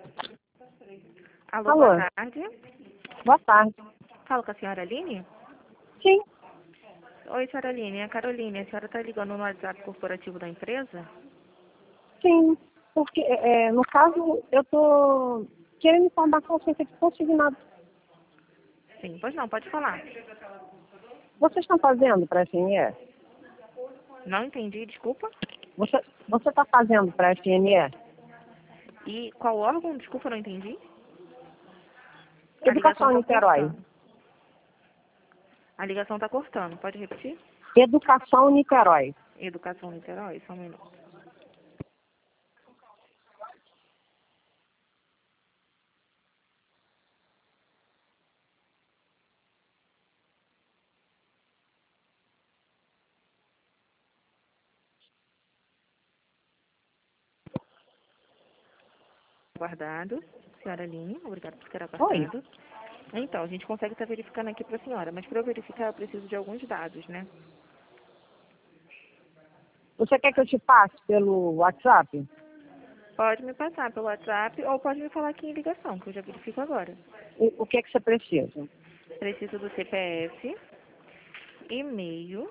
Alô, Alô. boa tarde. Boa tarde. Falo com a senhora Aline? Sim, Oi, senhora Aline. É a Caroline. A senhora está ligando no WhatsApp corporativo da empresa? sim. Porque, no caso, eu tô querendo informação acerca de consignado. Sim, pois não, pode falar. Vocês estão fazendo para a FNE? Não entendi, desculpa. Você está fazendo para a FNE? E qual órgão? Desculpa, não entendi. A Educação ligação está Niterói. cortando. A ligação está cortando. Pode repetir? Educação Niterói. Educação Niterói, só um minuto. Guardado. Senhora Aline, obrigada por ter aguardado. Então, a gente consegue estar verificando aqui para a senhora, mas para eu verificar eu preciso de alguns dados, né? Você quer que eu te passe pelo WhatsApp? Pode me passar pelo WhatsApp ou pode me falar aqui em ligação, que eu já verifico agora. O que é que você precisa? Preciso do CPF, e-mail,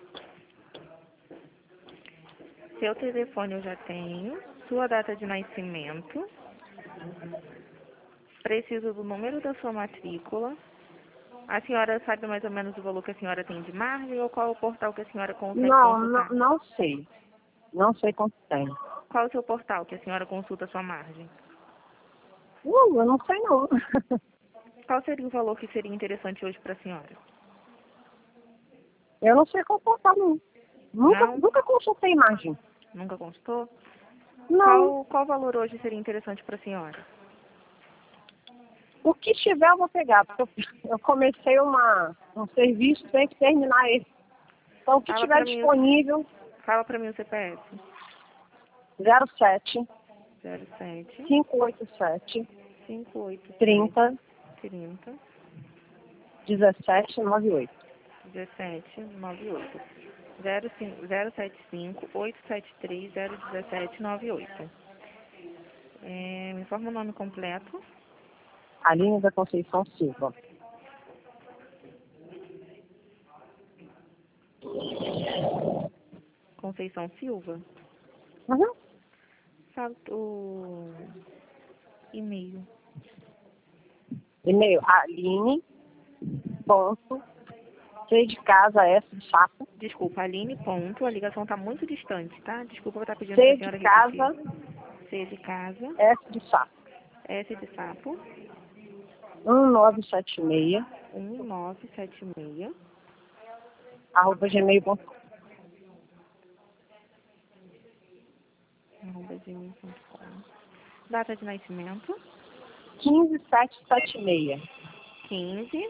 seu telefone eu já tenho, sua data de nascimento, preciso do número da sua matrícula. A senhora sabe mais ou menos o valor que a senhora tem de margem ou qual é o portal que a senhora consegue consultar? Não sei. Não sei quanto tem. Qual é o seu portal que a senhora consulta a sua margem? Eu não sei não. Qual seria o valor que seria interessante hoje para a senhora? Eu não sei qual portal não. Não? Nunca consultei imagem. Nunca consultou? Não. Qual valor hoje seria interessante para a senhora? O que tiver eu vou pegar, porque eu comecei um serviço, tem que terminar ele. Então o que Fala tiver para mim, disponível, fala para mim o CPF. 07 07 587 58 30 30 17 98. 17 98 075 873 017 98. Me informa o nome completo. Aline da Conceição Silva. Conceição Silva. Uhum. Fala o e-mail. E-mail Aline ponto C de casa S de sapo. Desculpa, Aline, ponto. A ligação está muito distante, tá? Desculpa eu estar pedindo para C a de senhora repetir. casa C de casa, S de sapo. S de sapo, 1976 1976, @gmail.com. @gmail.com. Data de nascimento, 15776 15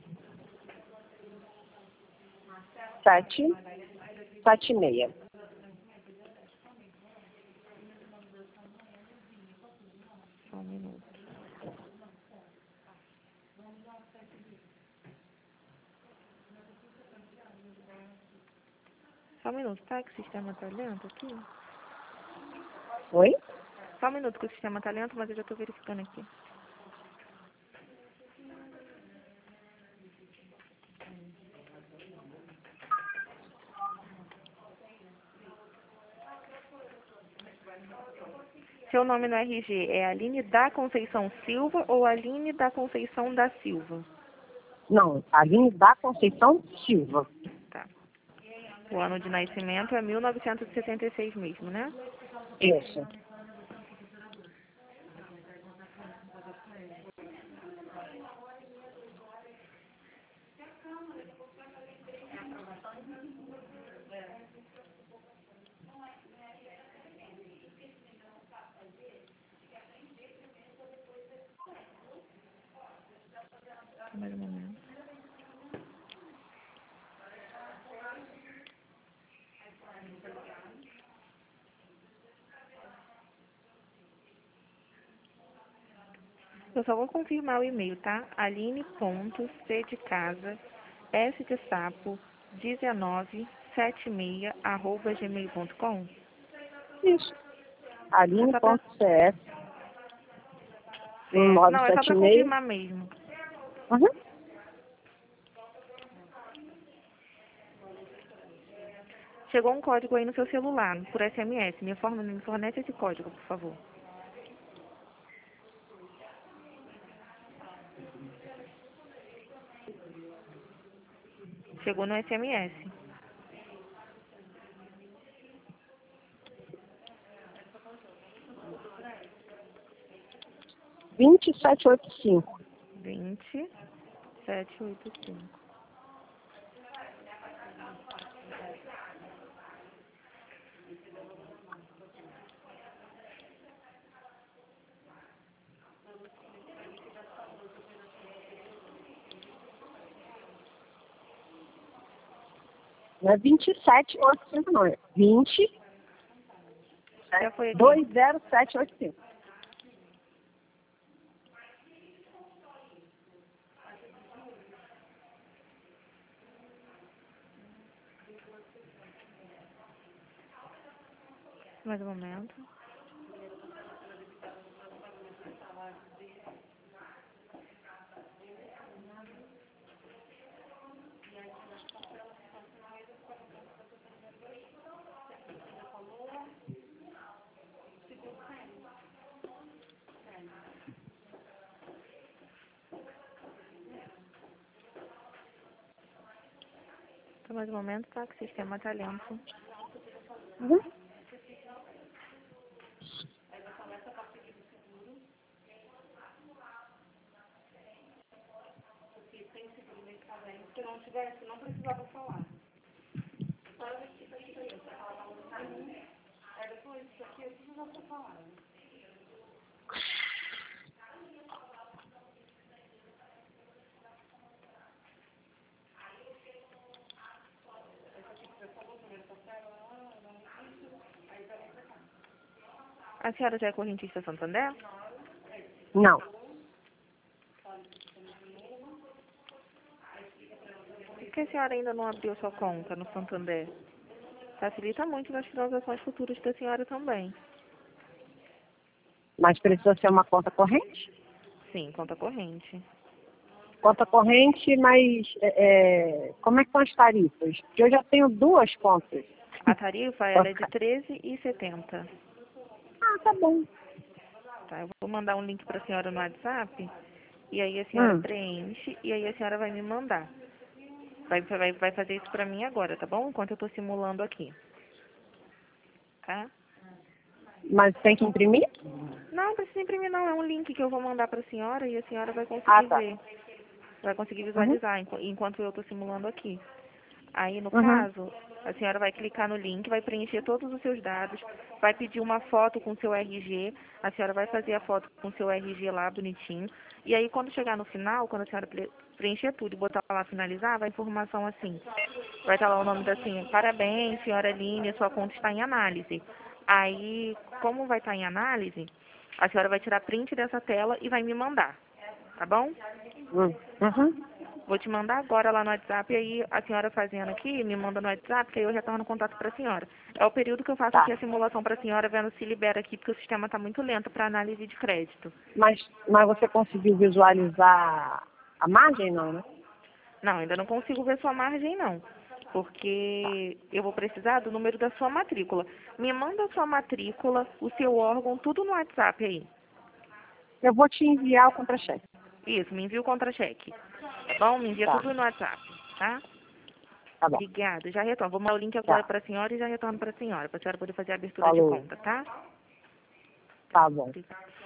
776. Só um minuto. Só um minuto, tá? Que o sistema tá lento aqui. Oi? Só um minuto que o sistema tá lento, mas eu já tô verificando aqui. Seu nome no RG é Aline da Conceição Silva ou Aline da Conceição da Silva? Não, Aline da Conceição Silva. Tá. O ano de nascimento é 1976 mesmo, né? Isso. Mais um momento. Eu só vou confirmar o e-mail, tá? Aline.c de casa, S de sapo, 1976, @gmail.com. Isso. É só pra... Aline.cs Não, é só para confirmar mesmo. Uhum. Chegou um código aí no seu celular, por SMS. Me fornece esse código, por favor. Chegou no SMS. Vinte sete oito cinco. 20785. Não é 27885, não. É Já foi aqui. 20785. Mais um momento. Então, mais um momento, tá? Que o sistema tá lento. Uhum. Se não precisava falar. A senhora já é correntista Santander? Não. Por que a senhora ainda não abriu sua conta no Santander? Facilita muito nas transações futuras da senhora também. Mas precisa ser uma conta corrente? Sim, conta corrente. Conta corrente, mas como é que são as tarifas? Porque eu já tenho duas contas. A tarifa, ela é de R$ 13,70. Ah, tá bom. Tá, eu vou mandar um link para a senhora no WhatsApp, e aí a senhora preenche, e aí a senhora vai me mandar. Vai fazer isso para mim agora, tá bom? Enquanto eu estou simulando aqui. Tá? Mas tem que imprimir? Não precisa imprimir não, é um link que eu vou mandar para a senhora e a senhora vai conseguir Tá. ver. Vai conseguir Uhum. visualizar enquanto eu estou simulando aqui. Aí, no Uhum. caso, a senhora vai clicar no link, vai preencher todos os seus dados, vai pedir uma foto com seu RG, a senhora vai fazer a foto com seu RG lá bonitinho, e aí quando chegar no final, quando a senhora preencher tudo e botar lá finalizar, vai informação assim, vai estar lá o nome da senhora, parabéns, senhora Aline, sua conta está em análise. Aí, como vai estar em análise, a senhora vai tirar print dessa tela e vai me mandar, tá bom? Uhum. Vou te mandar agora lá no WhatsApp, e aí a senhora fazendo aqui, me manda no WhatsApp, que aí eu retorno o contato para a senhora. É o período que eu faço aqui Tá. a simulação para a senhora, vendo se libera aqui, porque o sistema está muito lento para análise de crédito. Mas você conseguiu visualizar a margem, não, né? Não, ainda não consigo ver sua margem, não. Porque eu vou precisar do número da sua matrícula. Me manda a sua matrícula, o seu órgão, tudo no WhatsApp aí. Eu vou te enviar o contra-cheque. Isso, me envia o contra-cheque. Tá bom? Me envia Tá. tudo no WhatsApp, tá? Tá bom. Obrigada, já retorno. Vou mandar o link agora Tá. para a senhora e já retorno para a senhora poder fazer a abertura de Falou. conta, tá? Tá bom. Obrigada.